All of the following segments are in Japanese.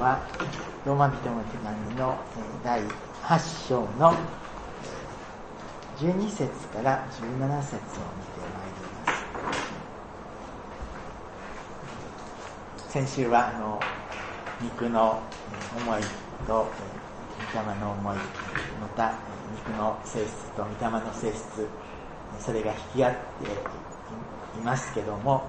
はローマ人の手紙の第8章の12節から17節を見てまいります。先週は肉の思いと御霊の思い、また肉の性質と御霊の性質、それが引き合っていますけども、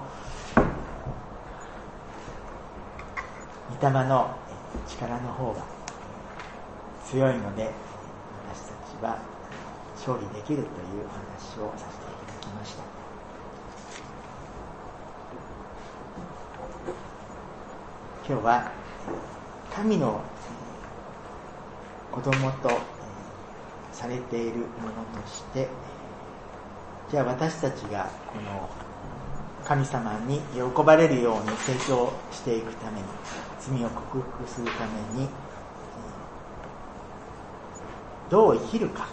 御霊の力の方が強いので、私たちは勝利できるという話をさせていただきました。今日は神の子供とされているものとして、じゃあ私たちがこの神様に喜ばれるように成長していくために、罪を克服するためにどう生きるか、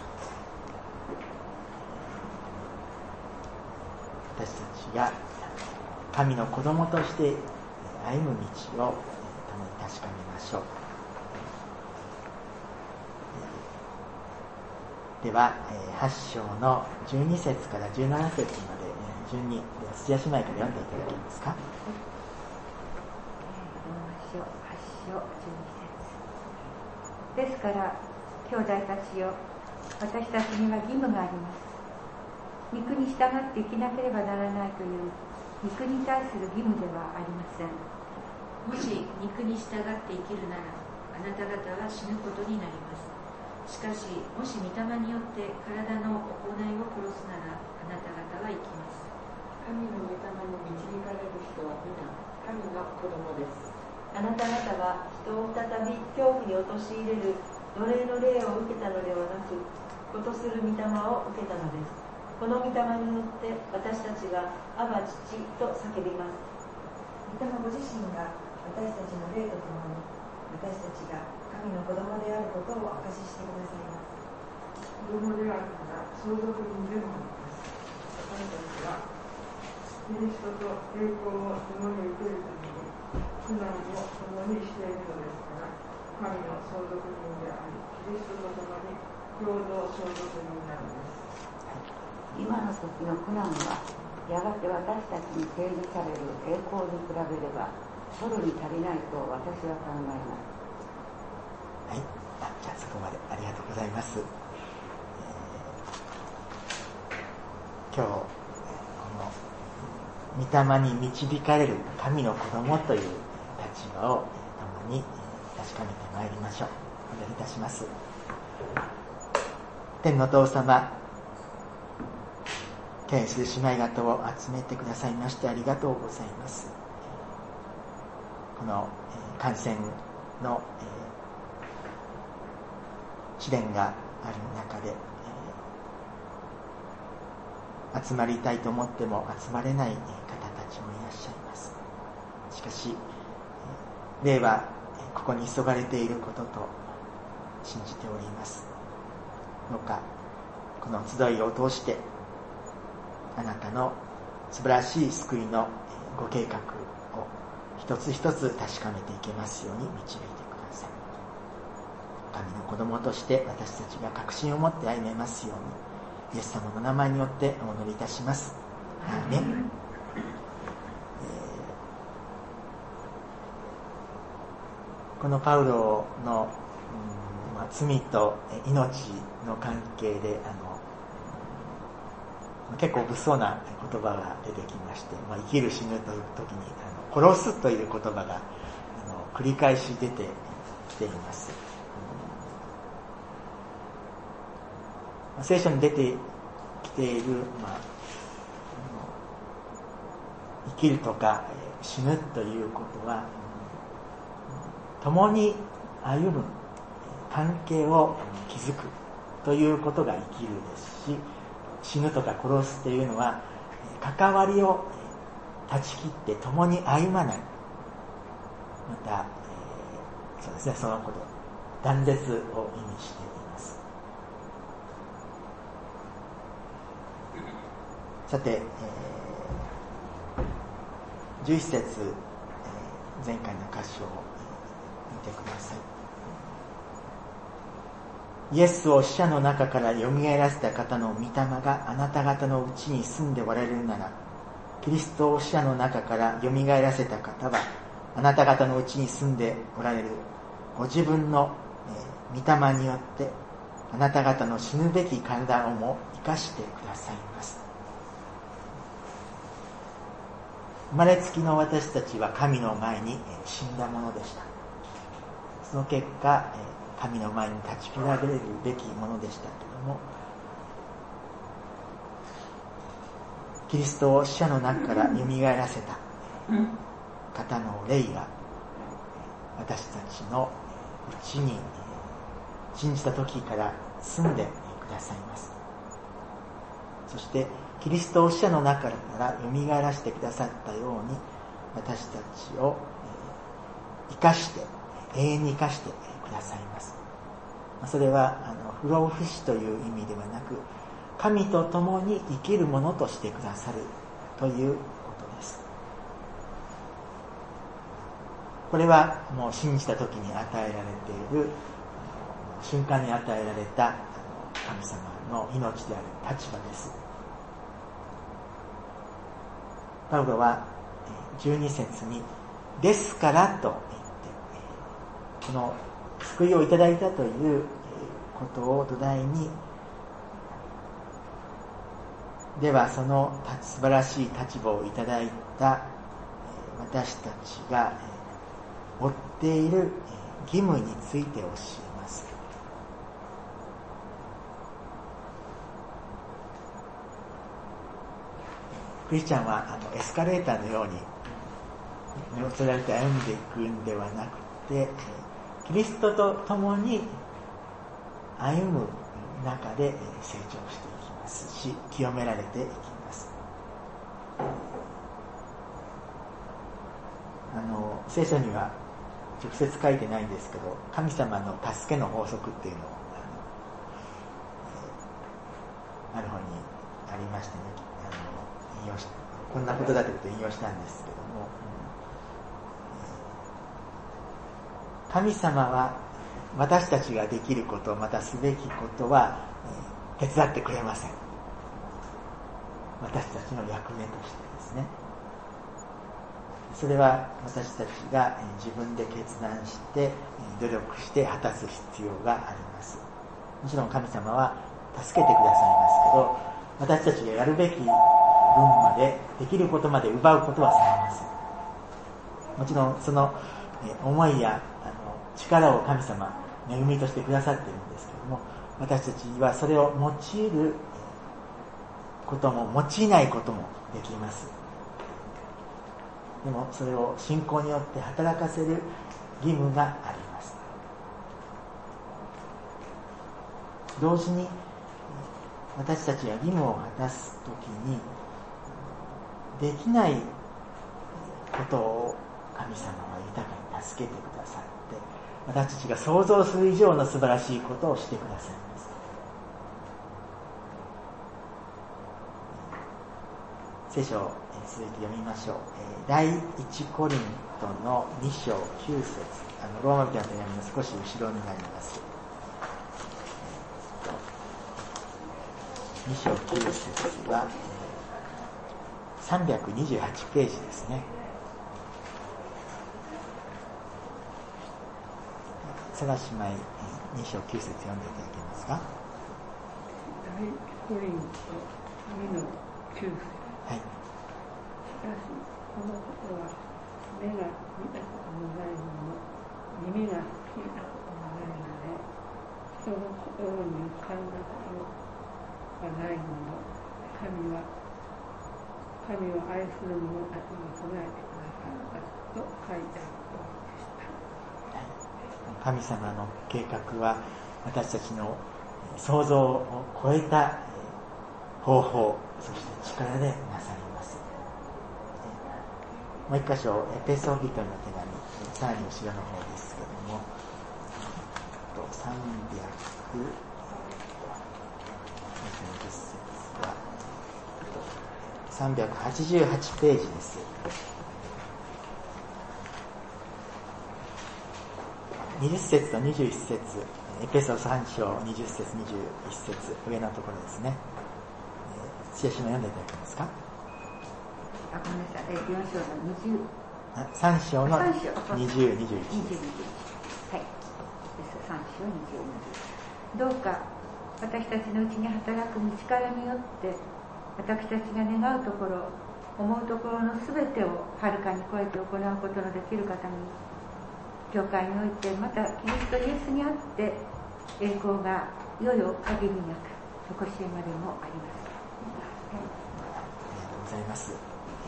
私たちが神の子供として歩む道を共に確かめましょう。では8章の12節から17節まで順に土屋姉妹から読んでいただけますか。 8章12節ですから、兄弟たちよ、私たちには義務があります。肉に従って生きなければならないという肉に対する義務ではありません。 もし肉に従って生きるなら、あなた方は死ぬことになります。しかし、もし御霊によって体の行いを殺すなら、あなた方は生きます。 神の御霊に導かれる人は皆神の子供です。 あなた方は人を再び恐怖に陥れる奴隷の霊を受けたのではなく、子とする御霊を受けたのです。この御霊によって私たちがアバ父と叫びます。 御霊ご自身が私たちの霊とともに、私たちが神の子供であることを証ししてくださいます。 子供であるから相続人でもあります。私たちはキリストと栄光を共に受けるために苦難を共にしているのですから、神の相続人であり、キリストと共に共同相続人なのです。 今の時の苦難はやがて私たちに提示される栄光に比べれば取るに足りないと私は考えます。 はい、じゃあそこまでありがとうございます。今日この御霊に導かれる神の子供という立場を共に確かめてまいりましょう。お願いいたします。天の父様、天使姉妹方を集めてくださいましてありがとうございます。この感染の試練がある中で集まりたいと思っても集まれない方たちもいらっしゃいます。しかし霊はここに急がれていることと信じております。どうかこの集いを通してあなたの素晴らしい救いのご計画を一つ一つ確かめていけますように導いてください。神の子供として私たちが確信を持って歩めますように、イエス様の名前によってお祈りいたします。アーメン。このパウロの、罪と命の関係で結構物騒な言葉が出てきまして、生きる死ぬという時に殺すという言葉が繰り返し出てきています。聖書に出てきている、生きるとか死ぬということは共に歩む関係を築くということが生きるですし、死ぬとか殺すというのは関わりを断ち切って共に歩まない、また、そうですね、そのこと断絶を意味しています。さて、11節、前回の箇所を見てください。イエスを死者の中からよみがえらせた方の御霊があなた方のうちに住んでおられるなら、キリストを死者の中からよみがえらせた方はあなた方のうちに住んでおられるご自分の御霊によってあなた方の死ぬべき体をも生かしてくださいます。生まれつきの私たちは神の前に死んだものでした。その結果、神の前に立ち比べるべきものでしたけれども、キリストを死者の中からよみがえらせた方の霊が私たちのうちに信じた時から住んでくださいます。そしてキリストを死者の中からよみがえらせてくださったように、私たちを生かして、永遠に生かしてくださいます。それは不老不死という意味ではなく、神と共に生きるものとしてくださるということです。これはもう信じた時に与えられている、瞬間に与えられた神様の命である立場です。パウロは12節にですからと言って、この救いをいただいたということを土台に、ではその素晴らしい立場をいただいた私たちが負っている義務について教えます。クリスチャンはエスカレーターのように目をつられて歩んでいくんではなくて、キリストと共に歩む中で成長していきますし、清められていきます。聖書には直接書いてないんですけど、神様の助けの法則っていうのをある本にありましてね、引用しこんなことだということを引用したんですけども、神様は私たちができること、またすべきことは手伝ってくれません。私たちの役目としてですね。それは私たちが自分で決断して努力して果たす必要があります。もちろん神様は助けてくださいますけど、私たちがやるべき分まで、できることまで奪うことはされません。もちろんその思いや力を神様恵みとしてくださっているんですけれども、私たちはそれを用いることも用いないこともできます。でもそれを信仰によって働かせる義務があります。同時に私たちが義務を果たすときにできないことを神様は豊かに助けてくださって、私たちが想像する以上の素晴らしいことをしてくださいます。聖書を続いて読みましょう。第1コリントの2章9節、ローマ人の手紙の少し後ろになります。2章9節は328ページですね。探しまい2章9節読んでいただけますか。 第1コリント2の9節。 はい。 しかしこのことは目が見たこともないもの、耳が聞いたこともないので、人の心に浮かんだことがないもの、神を愛する者たちに備えてくださったと書いてあるとおりでした。 神様の計画は私たちの想像を超えた方法、そして力でなされます。もう一箇所、エペソビトの手紙、さらに後ろの方ですけども、388ページです。 20節と21節、エペソ3章20節21節、上のところですね。聖書の読んでいただけますか。 ごめんなさい、4章の20、 3章の20、21です。 はい。3章20、20。どうか私たちのうちに働く道からによって私たちが願うところ、思うところのすべてをはるかに超えて行うことのできる方に、教会においてまたキリストイエスにあって栄光がいよよ限りなく常しえまでもあります。 ありがとうございます。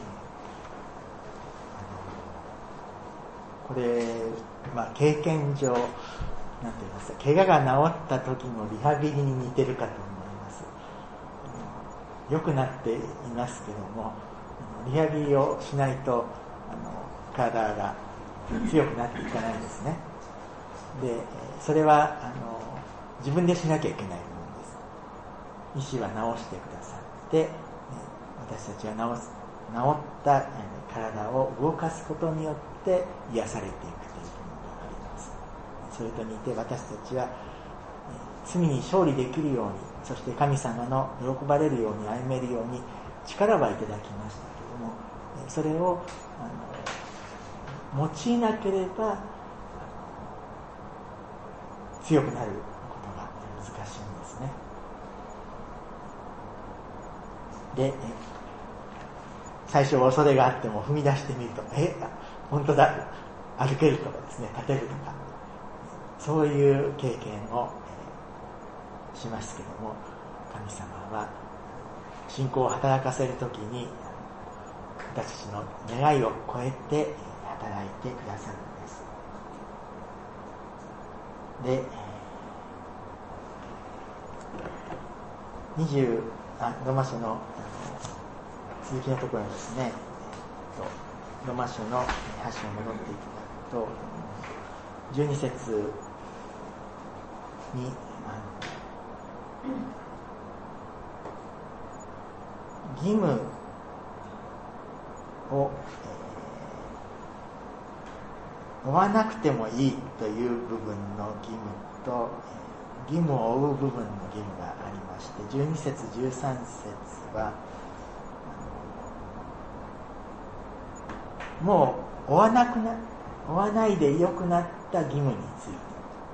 これ、経験上、なんて言いますか、怪我が治った時のリハビリに似てるかと思います。良くなっていますけども、リハビリをしないと体が強くなっていかないですね。で、それは自分でしなきゃいけないものです。医師は治してくださって、私たちが治った体を動かすことによって癒されていくというものがあります。それと似て私たちは罪に勝利できるように、そして神様の喜ばれるように歩めるように力はいただきましたけれども、それを用いなければ強くなることが難しいんですね。で、最初は恐れがあっても踏み出してみると、本当だ、歩けるとかですね、立てるとか、そういう経験をしますけども、神様は信仰を働かせるときに私たちの願いを超えて働いてくださるんです。で、ロマ書の続きのところにですね、ロマ書の8章に戻っていただくと、12節に義務を、負わなくてもいいという部分の義務と、義務を負う部分の義務がありまして、12節13節はもう負わないでよくなった義務について、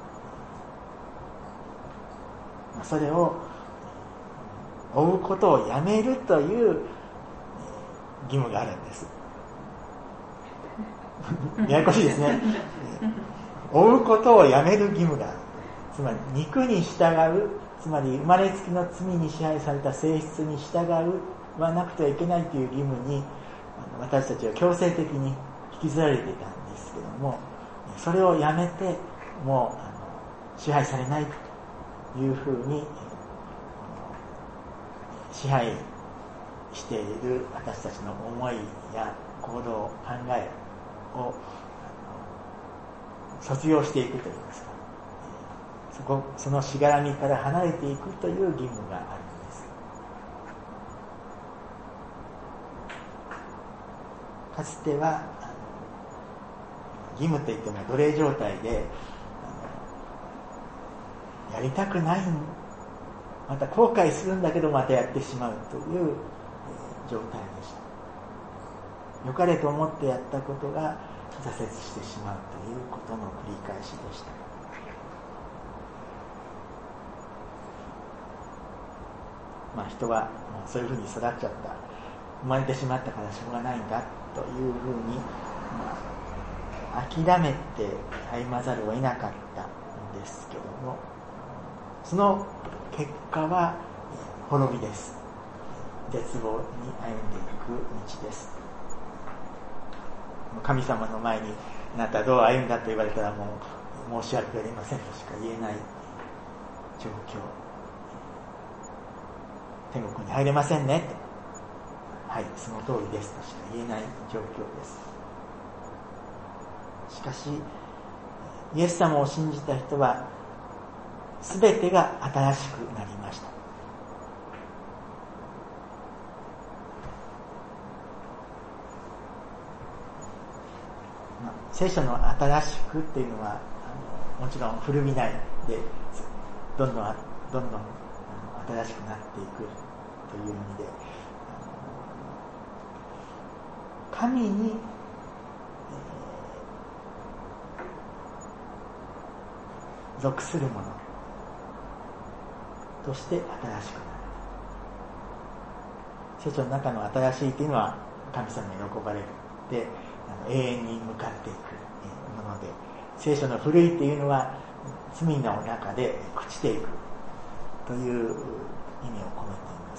それを負うことをやめるという義務があるんです。ややこしいですね。負うことをやめる義務がある。つまり肉に従う、つまり生まれつきの罪に支配された性質に従うはなくてはいけないという義務に私たちは強制的に引きずられていたんですけども、それをやめてもう支配されないというふうに支配している私たちの思いや行動、考えを卒業していくといいますか、そのしがらみから離れていくという義務があるんです。かつては義務といっても奴隷状態でやりたくない、また後悔するんだけどまたやってしまうという状態でした。良かれと思ってやったことが挫折してしまうということの繰り返しでした。人はそういうふうに育っちゃった、生まれてしまったからしょうがないんだというふうに、諦めて歩まざるを得なかったんですけども、その結果は滅びです。絶望に歩んでいく道です。神様の前にあなたはどう歩んだと言われたらもう申し訳ありませんとしか言えない状況。天国に入れませんねと、はい、その通りですとしか言えない状況です。しかしイエス様を信じた人は全てが新しくなりました。聖書の新しくっていうのはもちろん古びないでどんどん新しくなっていくという意味で、神に、属するものとして新しくなる。聖書の中の新しいというのは神様に喜ばれるで永遠に向かっていくもので、聖書の古いというのは罪の中で朽ちていくという意味を込めています。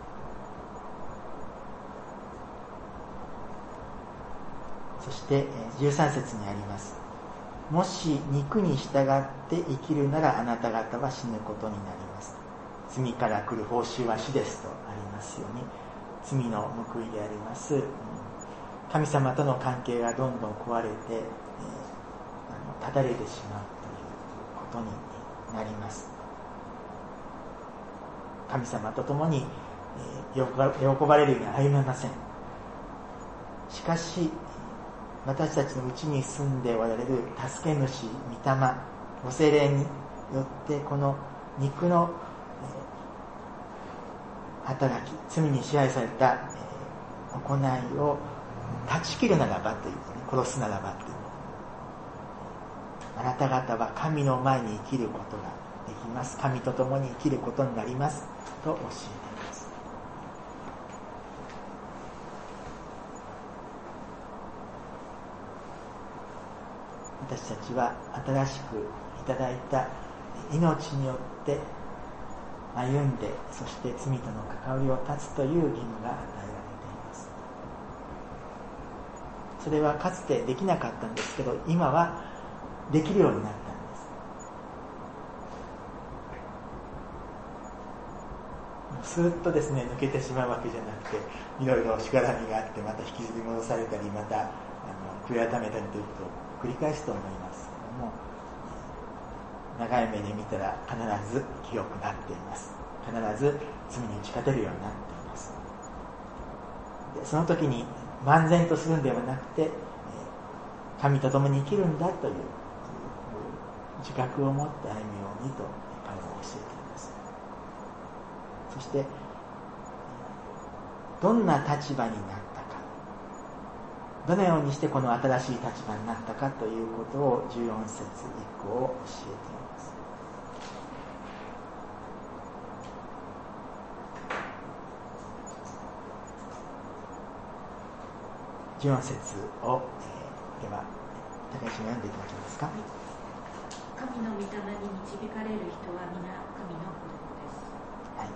そして13節にあります。もし肉に従って生きるならあなた方は死ぬことになります。罪から来る報酬は死ですとありますように、罪の報いであります神様との関係がどんどん壊れて、断たれてしまうということになります。神様と共に喜ばれるように歩めません。しかし私たちのうちに住んでおられる助け主、御霊、ご聖霊によってこの肉の働き、罪に支配された行いを断ち切るならばという、殺すならばという、あなた方は神の前に生きることができます。神と共に生きることになりますと教えています。私たちは新しくいただいた命によって歩んで、そして罪との関わりを断つという義務が与えられています。それはかつてできなかったんですけど、今はできるようになったんです。スーッとですね、抜けてしまうわけじゃなくて、いろいろしがらみがあって、また引きずり戻されたり、また悔い改めたりということを繰り返すと思いますけども、長い目で見たら必ず清くなっています。必ず罪に打ち勝てるようになっています。でその時に漫然とするんではなくて、神と共に生きるんだという自覚を持って歩むようにと彼は教えています。そしてどんな立場になったか、どのようにしてこの新しい立場になったかということを14節以降教えています。14節を、では高橋さん読んでいただけますか。 神の御霊に導かれる人は皆神の子供です。 はい。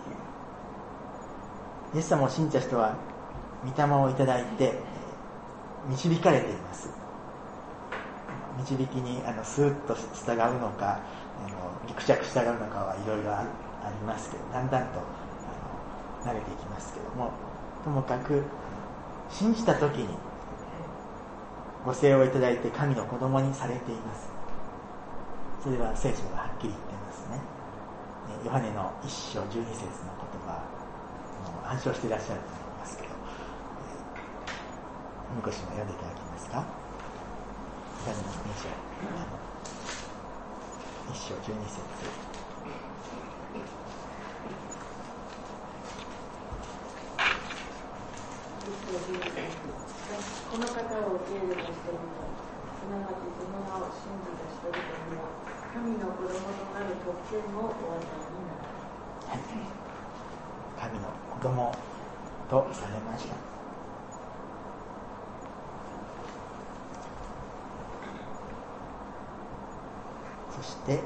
イエス様を信じた人は御霊をいただいて導かれています。導きにスーッと従うのかぎくしゃく従うのかはいろいろありますけど、だんだんと慣れていきますけども、ともかく信じた時にご聖をいただいて神の子供にされています。それは聖書がはっきり言ってますね。ヨハネの1章12節の言葉を暗唱していらっしゃると思いますけど、向こう氏も読んでいただけますか。ヨハネの1章12節。 この方を受け入れた人々、すなわちその名を信じた人々には神の子供となる特権をお与えになる。 はい、神の子供とされました。そして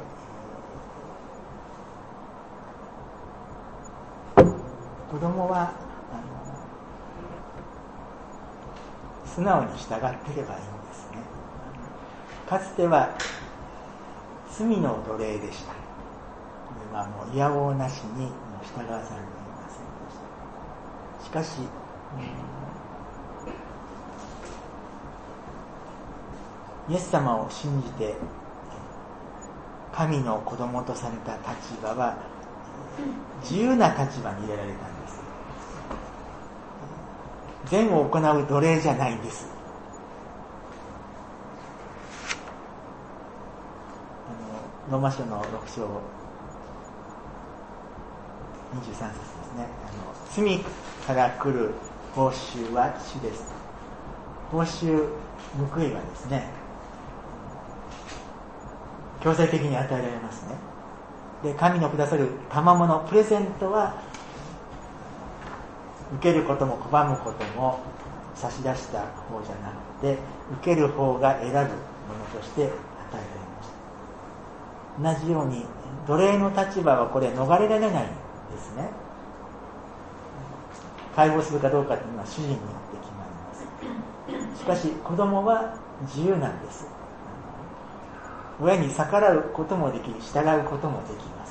子供は素直に従っていればいいんですね。かつては罪の奴隷でした。これはもう否応なしに従わざるを得ませんでした。しかし、イエス様を信じて神の子供とされた立場は自由な立場に入れられたんです。善を行う奴隷じゃないんです。 ローマ書の6章23節ですね。罪から来る報酬は死です。報酬、報いはですね、強制的に与えられますね。で、神のくださる賜物、プレゼントは受けることも拒むことも差し出した方じゃなくて、受ける方が選ぶものとして与えられました。同じように奴隷の立場はこれ逃れられないんですね。解放するかどうかというのは主人によって決まります。しかし子供は自由なんです。親に逆らうこともでき、従うこともできます。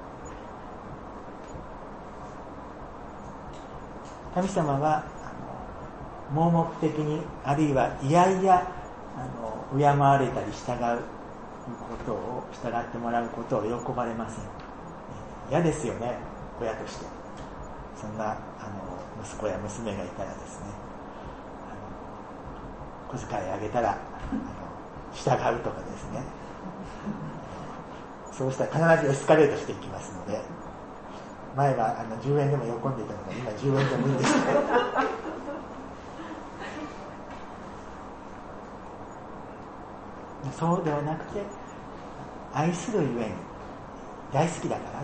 神様は盲目的に、あるいはいやいや敬われたり従ってもらうことを喜ばれません。嫌ですよね、親として。そんな息子や娘がいたらですね、小遣いあげたら従うとかですね、そうしたら必ずエスカレートしていきますので、前は10円でも喜んでいたのが今10円でもいいんですね。そうではなくて、愛するゆえに、大好きだから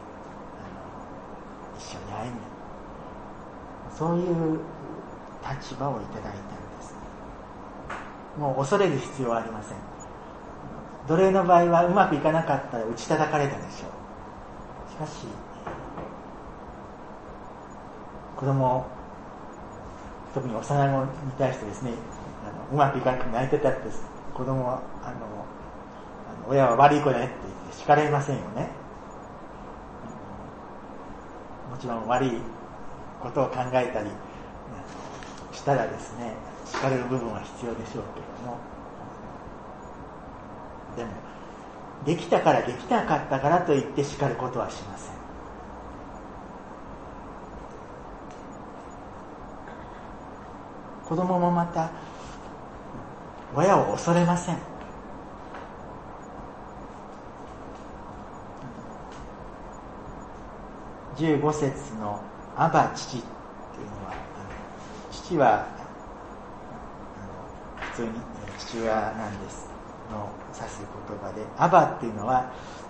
一緒に会いに、そういう立場をいただいたんです。もう恐れる必要はありません。奴隷の場合はうまくいかなかったら打ち叩かれたでしょう。しかし子供、特に幼子に対してですね、うまくいかなくて泣いてたって子供は親は悪い子だねって言って叱れませんよね。もちろん悪いことを考えたりしたらですね、叱れる部分は必要でしょうけれども、でもできたからできなかったからといって叱ることはしません。子供もまた親を恐れません。15節のアバ父っていうのは、父は普通に父親なんですの指す言葉で、アバっていうのは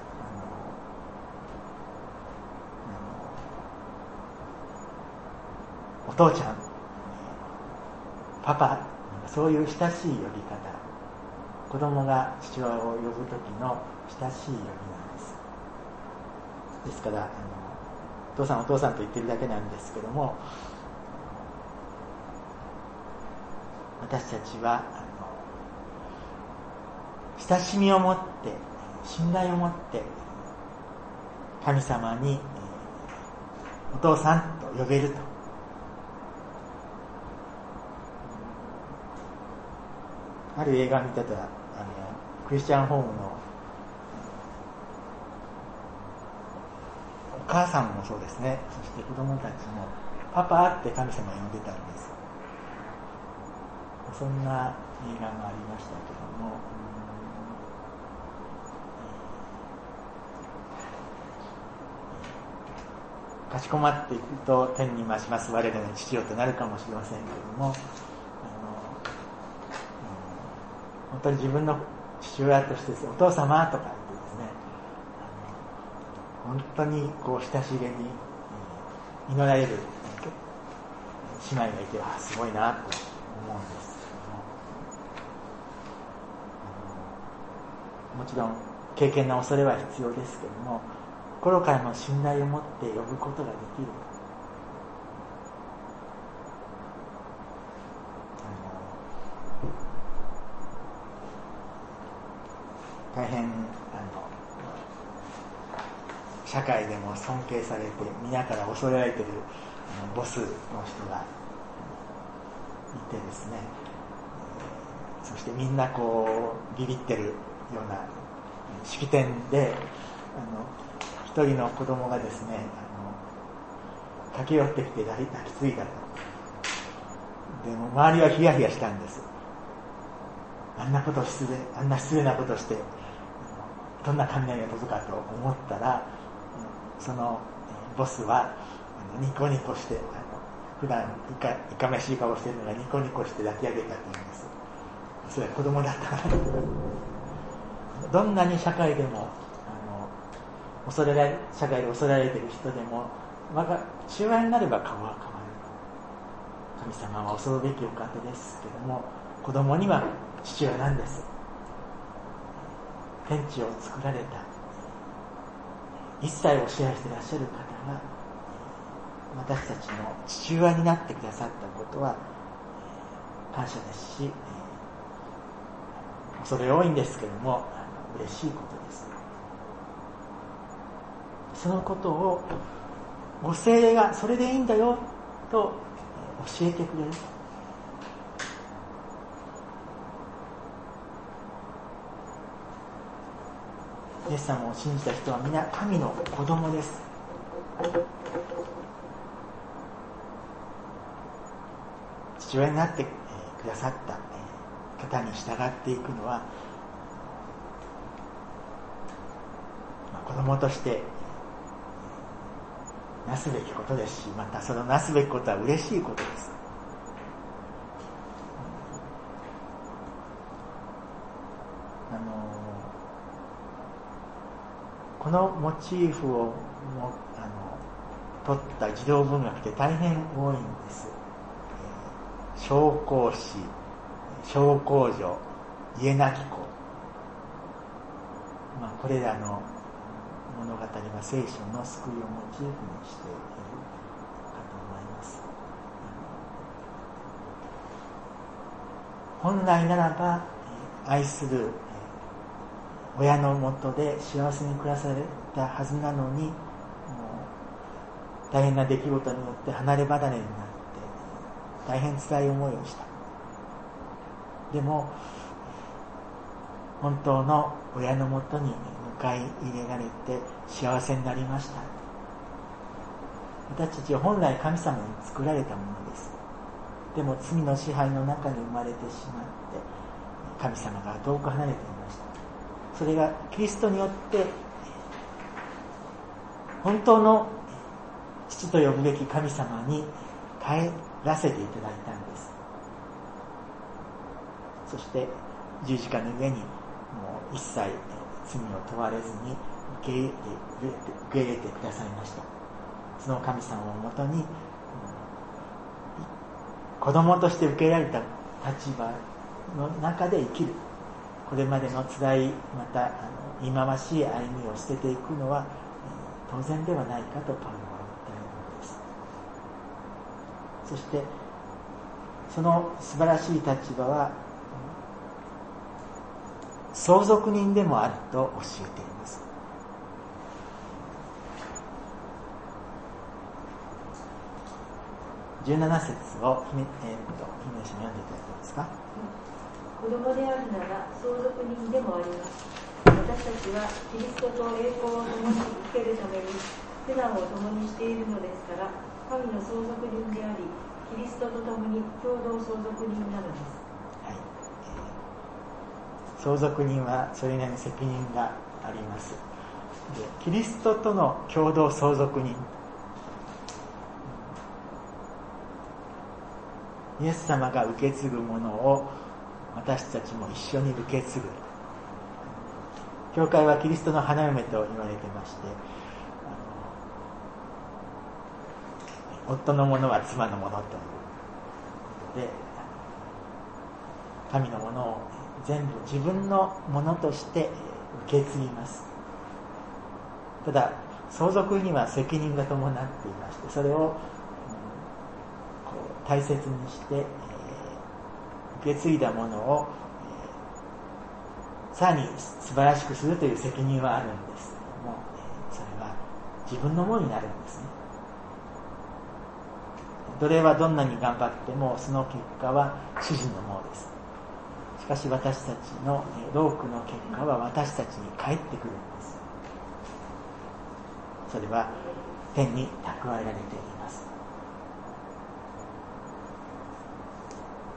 お父ちゃん、パパ、そういう親しい呼び方、子供が父親を呼ぶ時の親しい呼び名です。ですからお父さんお父さんと言ってるだけなんですけども、私たちは親しみを持って信頼を持って神様にお父さんと呼べると。ある映画を見てたらクリスチャンホームのお母さんもそうですね、そして子供たちもパパって神様呼んでたんです。そんな映画もありましたけども、かしこまっていくと天に増します我らの父よとなるかもしれませんけども、本当に自分の父親としてお父様とか言ってですね、本当にこう親しげに祈られる姉妹がいて、すごいなと思うんですけども、もちろん敬虔な恐れは必要ですけども、心からの信頼を持って呼ぶことができる。大変社会でも尊敬されて皆から恐れられているボスの人がいてですね、そしてみんなこうビビってるような式典で一人の子供がですね駆け寄ってきて抱きついたと。でも周りはヒヤヒヤしたんです。あんな失礼なことしてどんな雷が飛ぶかと思ったら、そのボスはニコニコして、普段いかめしい顔しているのがニコニコして抱き上げたというんです。それは子供だったから。どんなに社会でも社会で恐れられている人でも、父親になれば顔は変わる。神様は恐るべきお方ですけども、子供には父親なんです。天地を作られた一切を支配していらっしゃる方が私たちの父親になってくださったことは感謝ですし、恐れ多いんですけども嬉しいことです。そのことをご聖霊がそれでいいんだよと教えてくれる。イエス様を信じた人は皆神の子供です。父親になってくださった方に従っていくのは、子供としてなすべきことですし、またそのなすべきことは嬉しいことです。このモチーフを取った児童文学って大変多いんです。小公子、小公女、家なき子、これらの物語は聖書の救いをモチーフにしているかと思います。本来ならば愛する親のもとで幸せに暮らされたはずなのに、もう大変な出来事によって離れ離れになって大変辛い思いをした。でも本当の親のもとに迎え入れられて幸せになりました。私たちは本来神様に作られたものです。でも罪の支配の中に生まれてしまって神様から遠く離れていました。それがキリストによって本当の父と呼ぶべき神様に帰らせていただいたんです。そして十字架の上にもう一切罪を問われずに受け入れてくださいました。その神様をもとに子供として受け入れられた立場の中で生きる。これまでの辛いまた忌まわしい歩みを捨てていくのは当然ではないかとパウロは言っているのです。そしてその素晴らしい立場は相続人でもあると教えています。17節を姫姉さん読んでいただけますか。 子供であるなら相続人でもあります。私たちはキリストと栄光を共に受けるために苦難を共にしているのですから、神の相続人であり、キリストと共に共同相続人なのです。 はい、相続人はそれなりに責任があります。で、キリストとの共同相続人、イエス様が受け継ぐものを私たちも一緒に受け継ぐ。教会はキリストの花嫁と言われてまして、夫のものは妻のものということで、神のものを全部自分のものとして受け継ぎます。ただ相続には責任が伴っていまして、それを大切にして受け継いだものをさらに素晴らしくするという責任はあるんですけども、それは自分のものになるんですね。奴隷はどんなに頑張ってもその結果は主人のものです。しかし私たちの労苦の結果は私たちに返ってくるんです。それは天に蓄えられています。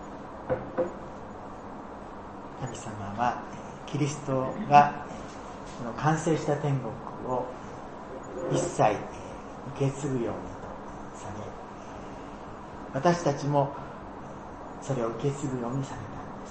神様はキリストがこの完成した天国を一切受け継ぐようにとされ、私たちもそれを受け継ぐようにされたんです。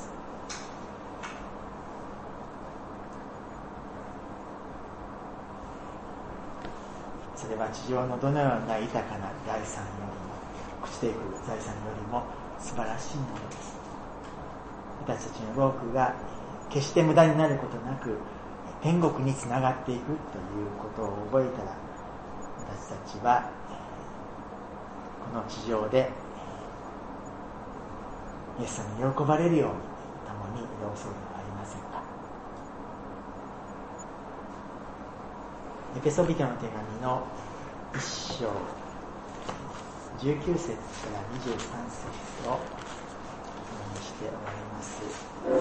それは地上のどのような豊かな財産よりも、朽ちていく財産よりも素晴らしいものです。私たちの労苦が決して無駄になることなく天国につながっていくということを覚えたら、私たちはこの地上でイエス様に喜ばれるように共に移動するのではありませんか。エペソビテの手紙の1章19節から23節を読みしておられます。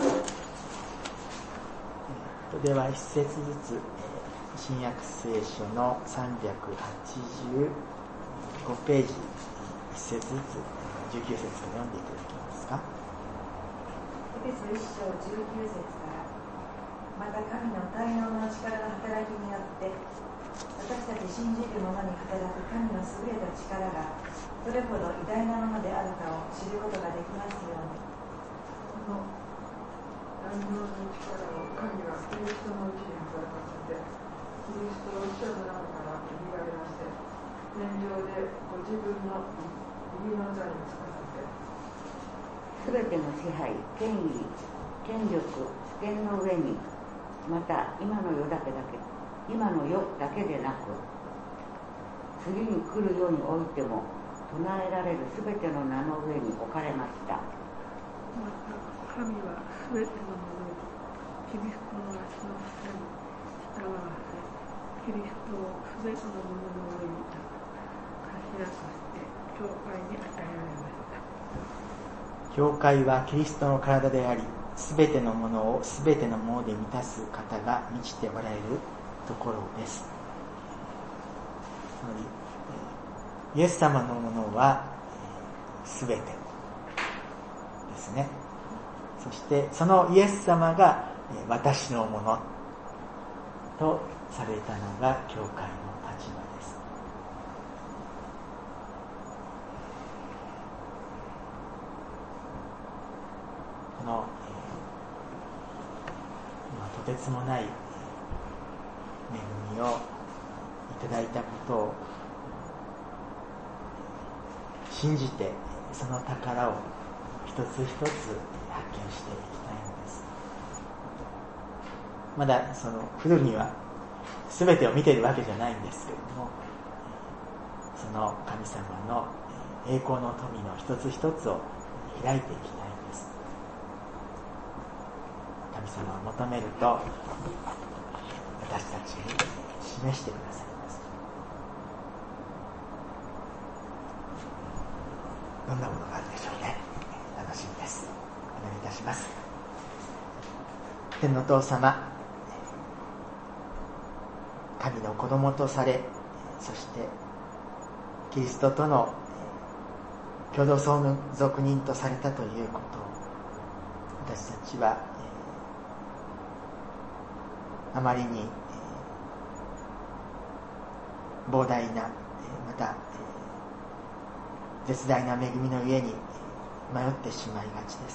では一節ずつ新約聖書の385ページ一節ずつ19節から読んでいただけますか。 エペソ1章19節から、また神の大能の力の働きによって私たち信じる者に働く神の優れた力がどれほど偉大なものであるかを知ることができますように。 この大能の力を神がキリストのうちに働かせて、キリストを死者の中から蘇らせ、天上でご自分の右の座につかせて、 すべての支配、権威、権力、主権の上に、また今の世だけでなく、次に来る世においても唱えられるすべての名の上に置かれました。 また神はすべてのものをキリストの足の下に従わせ、キリストをすべてのものの上に頭として教会に与えられました。 教会はキリストの体であり、すべてのものをすべてのもので満たす方が満ちておられるところです。イエス様のものはすべてですね。そしてそのイエス様が私のものとされたのが教会の立場です。この、とてつもない恵みをいただいたことを信じて、その宝を一つ一つ発見していきたいのです。まだそのフルには全てを見ているわけじゃないんですけれども、その神様の栄光の富の一つ一つを開いていきたいんです。神様を求めると私たちに示してくださいます。どんなものがあるでしょうね。楽しみです。お願いいたします。天のお父様、神の子供とされ、そしてキリストとの共同相続人とされたということを、私たちはあまりに膨大な、また絶大な恵みの上に迷ってしまいがちです。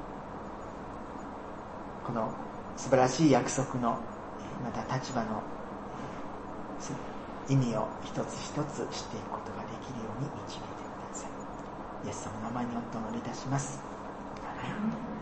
この素晴らしい約束のまた立場の意味を一つ一つ知っていくことができるように導いてください。イエス様の名前にお祈りいたします。アーメン。